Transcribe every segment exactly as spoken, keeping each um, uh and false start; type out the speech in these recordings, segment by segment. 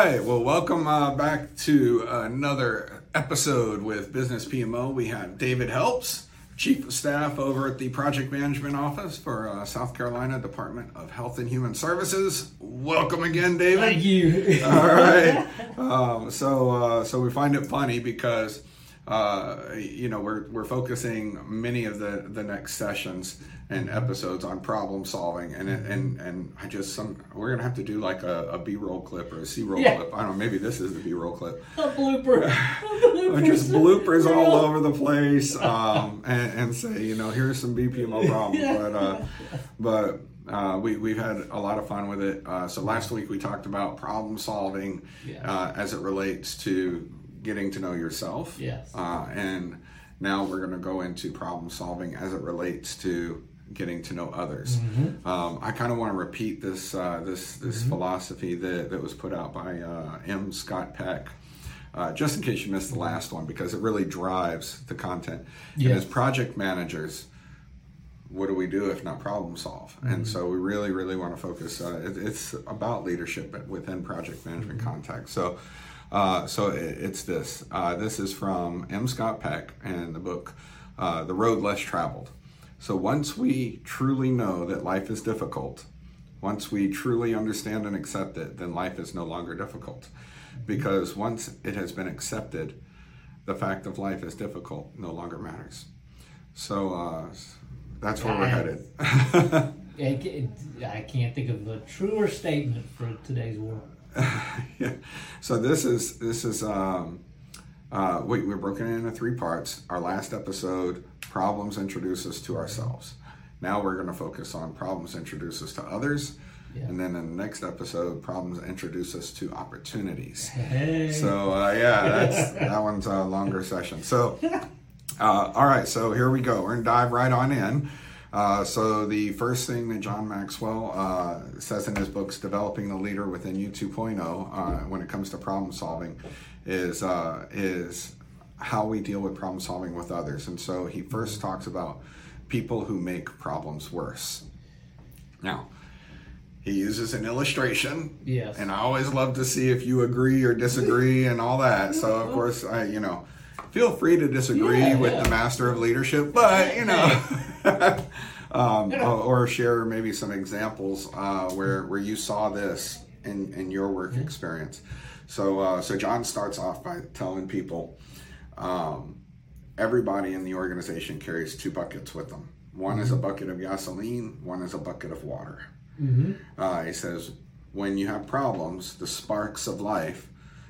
right. Well, welcome uh, back to another episode with Business P M O. We have David Helps, Chief of Staff over at the Project Management Office for uh, South Carolina Department of Health and Human Services. Welcome again, David. Thank you. All right. Um, so, uh, so we find it funny because uh, you know we're we're focusing many of the, the next sessions and episodes on problem solving, and and and I just some we're gonna have to do like a, a B-roll clip or a C-roll yeah. clip. I don't know, maybe this is the B-roll clip. A blooper. A blooper. Just bloopers all over the place, um, and, and say, you know, here's some B P M O problems. Yeah. But uh, but uh, we we've had a lot of fun with it. Uh, so last week we talked about problem solving Yeah. uh, as it relates to getting to know yourself. Yes. Uh, and now we're going to go into problem solving as it relates to getting to know others. Mm-hmm. Um, I kind of want to repeat this uh, this this Mm-hmm. philosophy that, that was put out by uh, M. Scott Peck, uh, just in case you missed the last one, because it really drives the content. Yes. And as project managers, what do we do if not problem solve? Mm-hmm. And so we really, really want to focus. Uh, it, it's about leadership within project management mm-hmm. context. So. Uh, so it, it's this. Uh, this is from M. Scott Peck and the book, uh, The Road Less Traveled. So once we truly know that life is difficult, once we truly understand and accept it, then life is no longer difficult. Because once it has been accepted, the fact of life is difficult no longer matters. So uh, that's where we're headed. I can't think of a truer statement for today's world. Yeah. So this is this is um, uh, we, we're broken into three parts. Our last episode, problems introduce us to ourselves. Now we're going to focus on problems introduce us to others, yeah. And then in the next episode, problems introduce us to opportunities. Hey. So uh, yeah, that's that one's a longer session. So uh, all right, so here we go. We're gonna dive right on in. Uh, so the first thing that John Maxwell uh, says in his books, Developing the Leader Within You two point oh, uh, when it comes to problem solving, is uh, is how we deal with problem solving with others. And so he first talks about people who make problems worse. Now, he uses an illustration, yes, and I always love to see if you agree or disagree and all that. So of course, I you know. Feel free to disagree yeah, with yeah. the master of leadership, but you know, um, or, or share maybe some examples uh, where where you saw this in, in your work yeah. experience. So uh, so John starts off by telling people um, everybody in the organization carries two buckets with them. One mm-hmm. is a bucket of gasoline. One is a bucket of water. Mm-hmm. Uh, he says when you have problems, the sparks of life,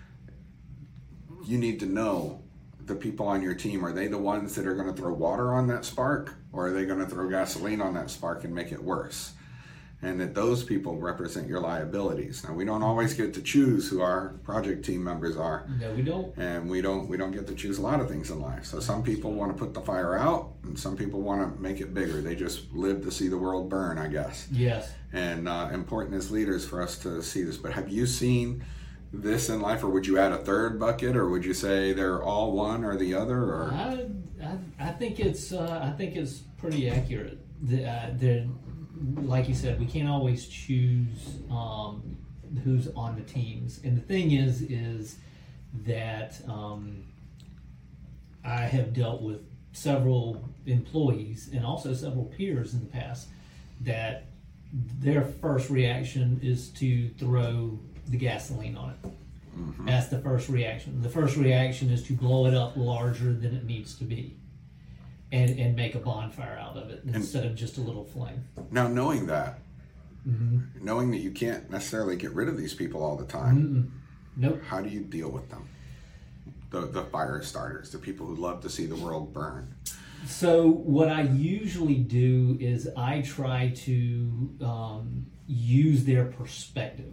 you need to know. The people on your team, are they the ones that are going to throw water on that spark, or are they going to throw gasoline on that spark and make it worse? And that those people represent your liabilities. Now, we don't always get to choose who our project team members are. No, we don't. And we don't we don't get to choose a lot of things in life. So some people want to put the fire out, and some people want to make it bigger. They just live to see the world burn, I guess. Yes. And uh, important as leaders for us to see this. But have you seen this in life, or would you add a third bucket, or would you say they're all one or the other? Or I, I, I think it's uh, I think it's pretty accurate. The, uh, the, like you said, we can't always choose um, who's on the teams, and the thing is, is that um, I have dealt with several employees and also several peers in the past that their first reaction is to throw the gasoline on it. Mm-hmm. That's the first reaction. The first reaction is to blow it up larger than it needs to be, and and make a bonfire out of it and, instead of just a little flame. Now, knowing that, mm-hmm. knowing that you can't necessarily get rid of these people all the time, Mm-mm. nope. How do you deal with them? The the fire starters, the people who love to see the world burn. So what I usually do is I try to um, use their perspective.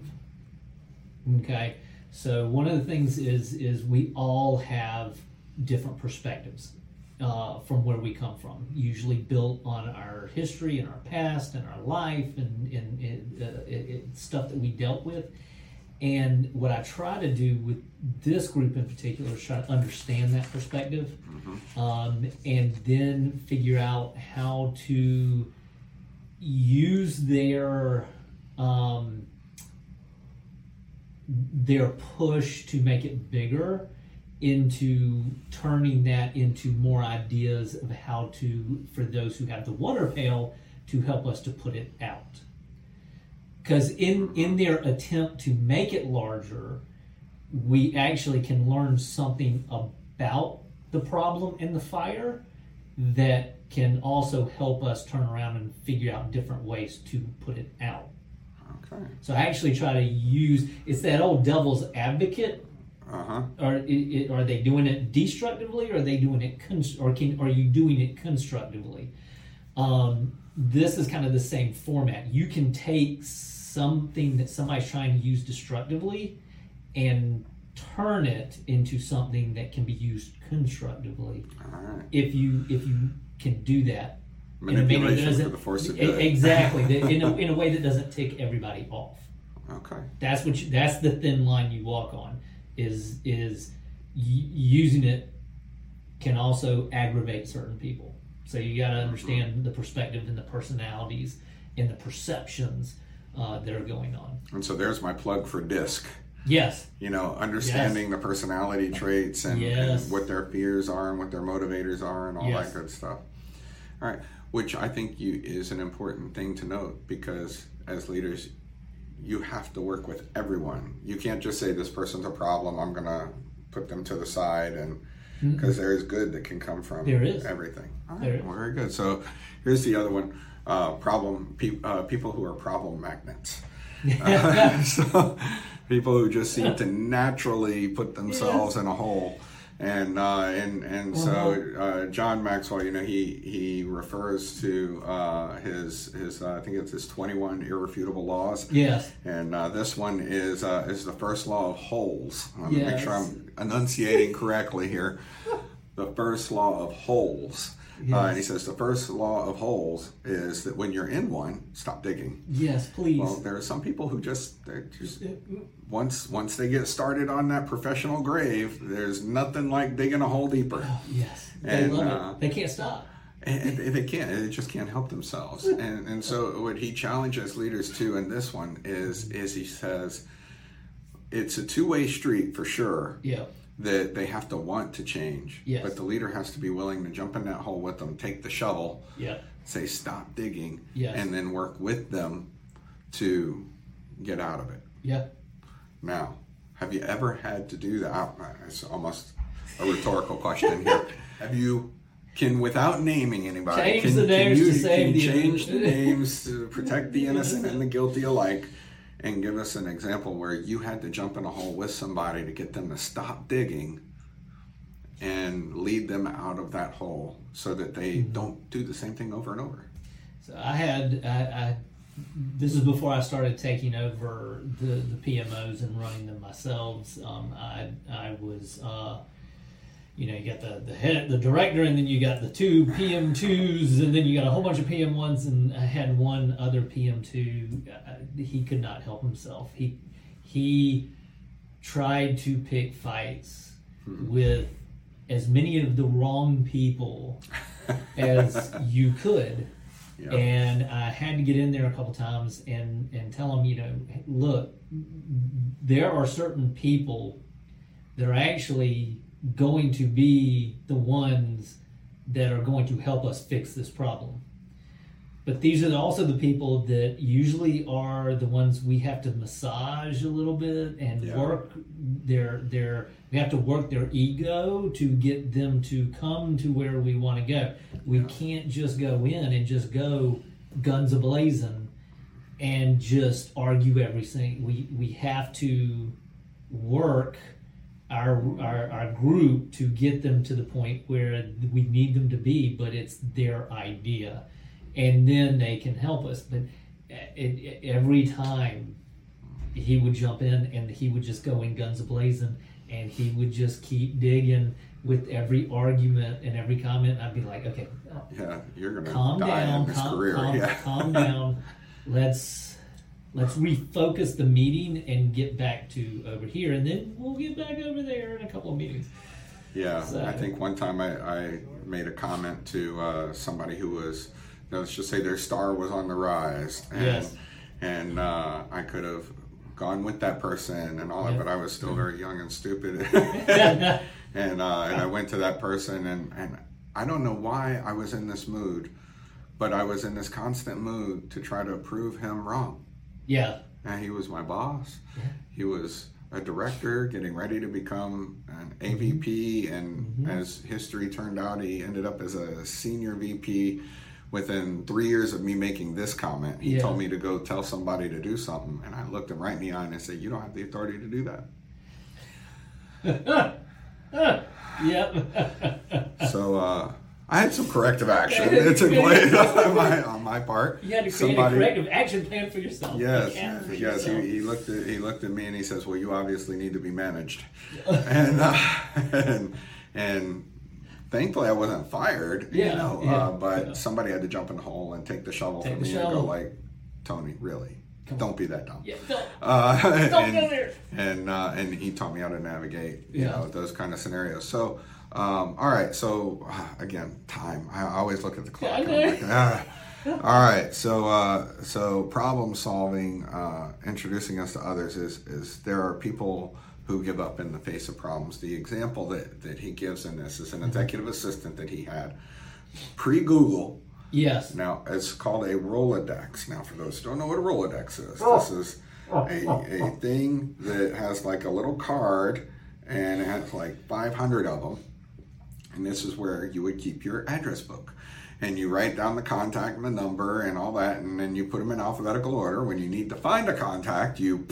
Okay, so one of the things is is we all have different perspectives uh, from where we come from, usually built on our history and our past and our life and, and it, uh, it, it, stuff that we dealt with. And what I try to do with this group in particular is try to understand that perspective, mm-hmm. um, and then figure out how to use their um, their push to make it bigger into turning that into more ideas of how to, for those who have the water pail, to help us to put it out. Because in, in their attempt to make it larger, we actually can learn something about the problem in the fire that can also help us turn around and figure out different ways to put it out. Okay. So I actually try to use, it's that old devil's advocate. Uh-huh. Are, it, it, are they doing it destructively, or are they doing it, cons- or can, are you doing it constructively? Um, this is kind of the same format. You can take something that somebody's trying to use destructively and turn it into something that can be used constructively. All right. If you if you can do that Manipulation for the force of good. Exactly. in a in a way that doesn't tick everybody off. Okay. That's what you, that's the thin line you walk on. Is is y- using it can also aggravate certain people. So you got to understand mm-hmm. the perspective and the personalities and the perceptions uh, that are going on. And so there's my plug for DISC. Yes. You know, understanding yes. the personality traits and, yes. and what their fears are and what their motivators are and all yes. that good stuff. All right. Which I think you is an important thing to note, because as leaders, you have to work with everyone. You can't just say this person's a problem, I'm going to put them to the side, and because mm-hmm. there is good that can come from there is. everything. All right. There is. Well, very good. So here's the other one. Uh, problem pe- uh, people who are problem magnets. uh, so people who just seem to naturally put themselves yes. in a hole. And uh, and and uh-huh. so uh, John Maxwell, you know, he he refers to uh, his his uh, I think it's his twenty-one irrefutable laws. Yes. And uh, this one is uh, is the first law of holes. I want yes. to make sure I'm enunciating correctly here. The first law of holes. Yes. Uh, and he says the first law of holes is that when you're in one, stop digging. Yes, please. Well, there are some people who just, they just once once they get started on that professional grave, there's nothing like digging a hole deeper. Oh, yes, and, they love uh, it. They can't stop. And they can't. They just can't help themselves. And and so what he challenges leaders to in this one is is he says it's a two-way street for sure. Yeah. That they have to want to change, yes. but the leader has to be willing to jump in that hole with them, take the shovel, yeah. say stop digging, yes. and then work with them to get out of it. Yeah. Now, have you ever had to do that? It's almost a rhetorical question here. Have you, can without naming anybody, change can, the names can you to save can the change the names to protect the innocent and the guilty alike? And give us an example where you had to jump in a hole with somebody to get them to stop digging and lead them out of that hole so that they mm-hmm. don't do the same thing over and over. So I had, I, I this is before I started taking over the, the P M Os and running them myself. Um, I I was, uh, you know, you got the, the head, the director, and then you got the two P M twos, and then you got a whole bunch of P M ones, and I had one other P M two. Uh, he could not help himself. He he tried to pick fights hmm. with as many of the wrong people as you could. Yep. And I had to get in there a couple times and, and tell them, you know, look, there are certain people that are actually going to be the ones that are going to help us fix this problem. But these are also the people that usually are the ones we have to massage a little bit and yeah. work their their we have to work their ego to get them to come to where we want to go. We yeah. can't just go in and just go guns a-blazing and just argue everything. We we have to work Our, our our group to get them to the point where we need them to be, but it's their idea, and then they can help us. But it, it, every time he would jump in and he would just go in guns a-blazing, and he would just keep digging with every argument and every comment. I'd be like, okay, yeah, you're gonna calm die down, in this calm, career. calm, yeah. calm down. Let's. Let's refocus the meeting and get back to over here, and then we'll get back over there in a couple of meetings. Yeah, so. I think one time I, I made a comment to uh, somebody who was, let's just say their star was on the rise, and yes. and uh, I could have gone with that person and all that, Yep. but I was still very young and stupid. and uh, and I went to that person, and, and I don't know why I was in this mood, but I was in this constant mood to try to prove him wrong. Yeah. And he was my boss. Yeah. He was a director getting ready to become an A V P, and Mm-hmm. as history turned out, he ended up as a senior V P. Within three years of me making this comment, he Yeah. told me to go tell somebody to do something, and I looked him right in the eye and I said, "You don't have the authority to do that." Yep. So uh, I had some corrective action that took place on my, on my part. You had to create Somebody- a corrective action plan for yourself. Yes, Account for yes. yourself. He, he looked at he looked at me and he says, "Well, you obviously need to be managed," and uh, and and thankfully I wasn't fired. Yeah, you know, yeah, uh, but yeah. somebody had to jump in the hole and take the shovel Take from the me and go shovel. like, "Tony, really, Come don't be that dumb." Yeah, don't, Uh, don't and, go there. And uh, and he taught me how to navigate, you Yeah. know, those kind of scenarios. So, um, all right. So uh, again, time. I, I always look at the clock. I and know. I'm like, ah. All right. So uh, so problem solving, uh, introducing us to others is is there are people who give up in the face of problems. The example that, that he gives in this is an executive assistant that he had pre-Google. Yes. Now, it's called a Rolodex. Now, for those who don't know what a Rolodex is, this is a, a thing that has like a little card, and it has like five hundred of them. And this is where you would keep your address book. And you write down the contact and the number and all that, and then you put them in alphabetical order. When you need to find a contact, you...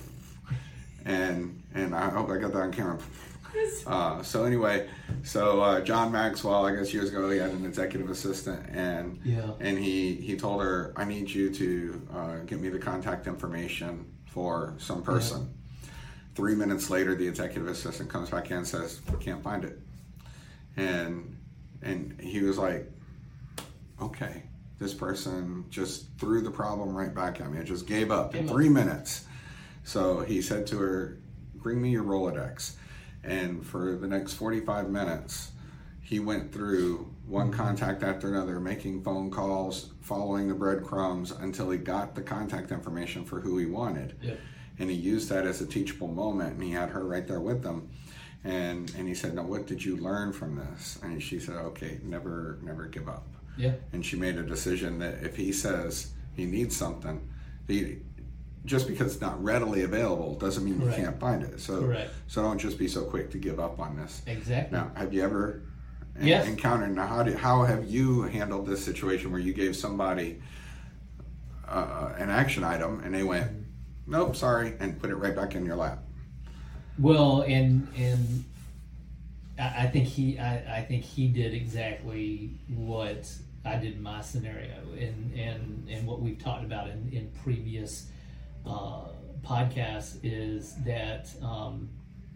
And, and I hope I got that on camera. Uh, so anyway, so uh, John Maxwell, I guess years ago, he had an executive assistant, and Yeah. and he, he told her, "I need you to uh, get me the contact information for some person." Three minutes later, the executive assistant comes back in and says, "Can't find it." And and he was like, "Okay, this person just threw the problem right back at me. I just gave up in Gave up. three minutes." So he said to her, "Bring me your Rolodex." And for the next forty-five minutes, he went through one contact after another, making phone calls, following the breadcrumbs until he got the contact information for who he wanted. Yep. And he used that as a teachable moment, and he had her right there with them. And and he said, "Now, what did you learn from this?" And she said, "Okay, never, never give up." Yeah. And she made a decision that if he says he needs something, he, just because it's not readily available doesn't mean Correct. you can't find it. So, Correct. so don't just be so quick to give up on this. Exactly. Now, have you ever en- Yes. encountered? Now, how do, how have you handled this situation where you gave somebody uh, an action item and they went, "Nope, sorry," and put it right back in your lap? Well, and and I, I think he I, I think he did exactly what I did in my scenario, and and and what we've talked about in in previous uh, podcasts is that um,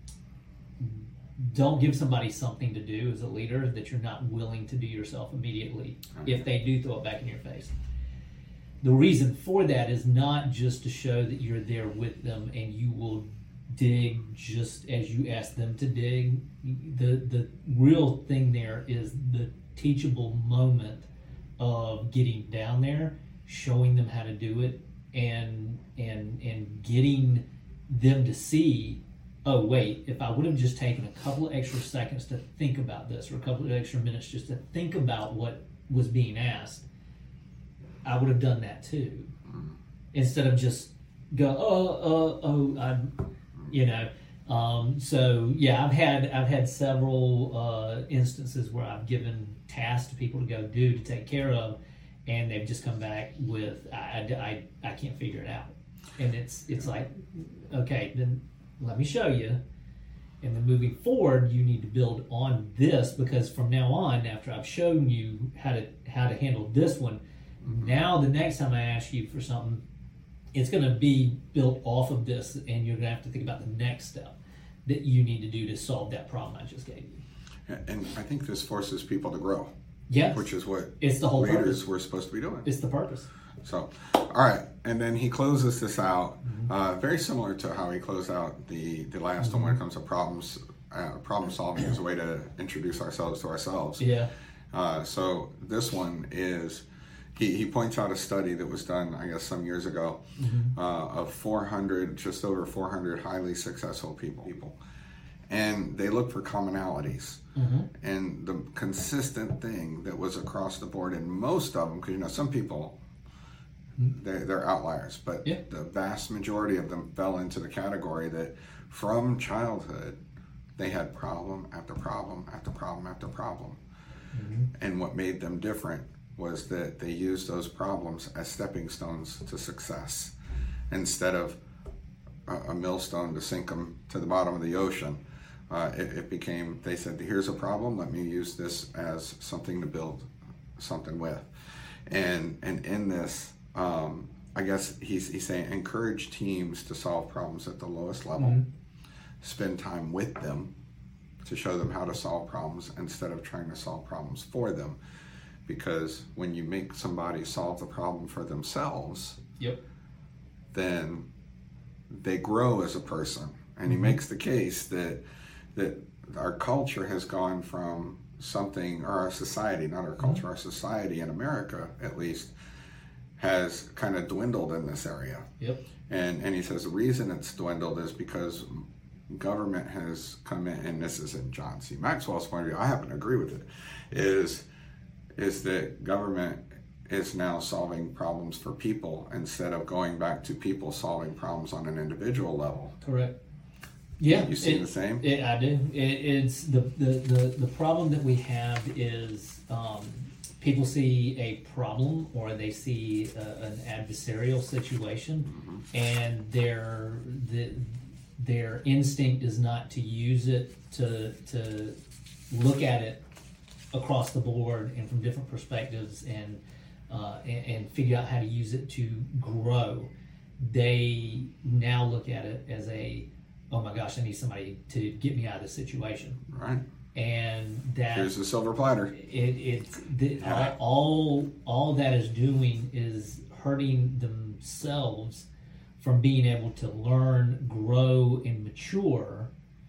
don't give somebody something to do as a leader that you're not willing to do yourself immediately if they do throw it back in your face. The reason for that is not just to show that you're there with them and you will dig just as you ask them to dig. The the real thing there is the teachable moment of getting down there, showing them how to do it, and and and getting them to see, oh wait, if I would have just taken a couple of extra seconds to think about this, or a couple of extra minutes just to think about what was being asked, I would have done that too. Instead of just go, oh, oh, oh, I'm, you know. Um, so yeah, I've had I've had several uh, instances where I've given tasks to people to go do to take care of, and they've just come back with I, I, I, I can't figure it out, and it's it's like, okay, then let me show you, and then moving forward, you need to build on this, because from now on, after I've shown you how to how to handle this one, now the next time I ask you for something, it's going to be built off of this, and you're going to have to think about the next step that you need to do to solve that problem I just gave you. And I think this forces people to grow. Yes. Which is what It's the whole leaders purpose. were supposed to be doing. It's the purpose. So, all right, and then he closes this out, Mm-hmm. uh, very similar to how he closed out the the last Mm-hmm. one when it comes to problems. Uh, problem solving is a way to introduce ourselves to ourselves. Yeah. Uh, so this one is he, he points out a study that was done, I guess, some years ago, mm-hmm. uh, of four hundred, just over four hundred highly successful people. people. And they looked for commonalities. Mm-hmm. And the consistent thing that was across the board in most of them, because, you know, some people, they're, they're outliers, but yeah. the vast majority of them fell into the category that from childhood, they had problem after problem after problem after problem. Mm-hmm. And what made them different was that they used those problems as stepping stones to success instead of a, a millstone to sink them to the bottom of the ocean. Uh, it, it became, they said, here's a problem, let me use this as something to build something with. And and in this, um, I guess he's, he's saying encourage teams to solve problems at the lowest level, mm-hmm. spend time with them to show them how to solve problems instead of trying to solve problems for them. Because when you make somebody solve the problem for themselves, yep. then they grow as a person. And he mm-hmm. makes the case that that our culture has gone from something, or our society, not our culture, mm-hmm. our society in America at least, has kind of dwindled in this area. Yep. And and he says the reason it's dwindled is because government has come in, and this is in John C. Maxwell's point of view, I happen to agree with it, is, is that government is now solving problems for people instead of going back to people solving problems on an individual level. Correct. Yeah, you see it, the same. It, I do. It, it's the, the the the problem that we have is um, people see a problem or they see a, an adversarial situation, mm-hmm. and their the, their instinct is not to use it to to look at it across the board and from different perspectives and uh, and, and figure out how to use it to grow. They now look at it as a, oh my gosh, I need somebody to get me out of this situation. Right. And that here's the silver platter. It it's the, yeah. all all that is doing is hurting themselves from being able to learn, grow, and mature,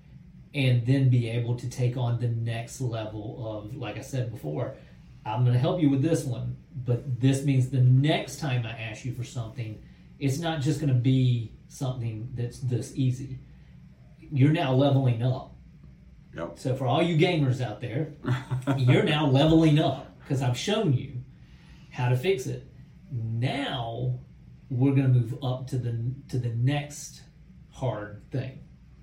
and then be able to take on the next level of, like I said before, I'm going to help you with this one, but this means the next time I ask you for something, it's not just going to be something that's this easy. You're now leveling up. Yep. So for all you gamers out there, you're now leveling up because I've shown you how to fix it. Now we're going to move up to the to the next hard thing.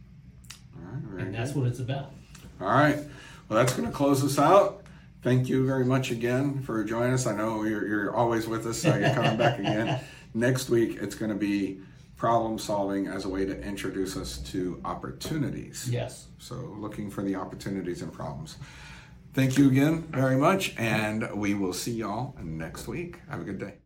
All right, very and that's good. what it's about. All right. Well, that's going to close us out. Thank you very much again for joining us. I know you're, you're always with us, so you're coming back again. Next week, it's going to be problem solving as a way to introduce us to opportunities. Yes. So looking for the opportunities and problems. Thank you again very much, and we will see y'all next week. Have a good day.